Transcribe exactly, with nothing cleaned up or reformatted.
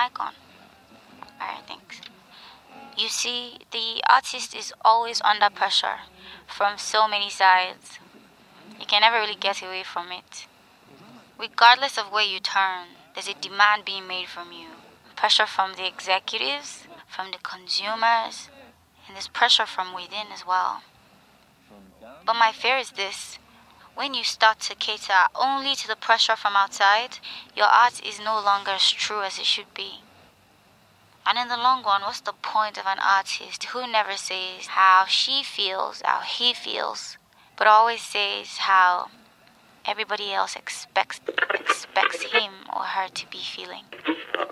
mic on. Alright, thanks. You see, the artist is always under pressure from so many sides. You can never really get away from it. Regardless of where you turn, there's a demand being made from you. Pressure from the executives, from the consumers, and there's pressure from within as well. But my fear is this. When you start to cater only to the pressure from outside, your art is no longer as true as it should be. And in the long run, what's the point of an artist who never says how she feels, how he feels, but always says how everybody else expects expects him or her to be feeling?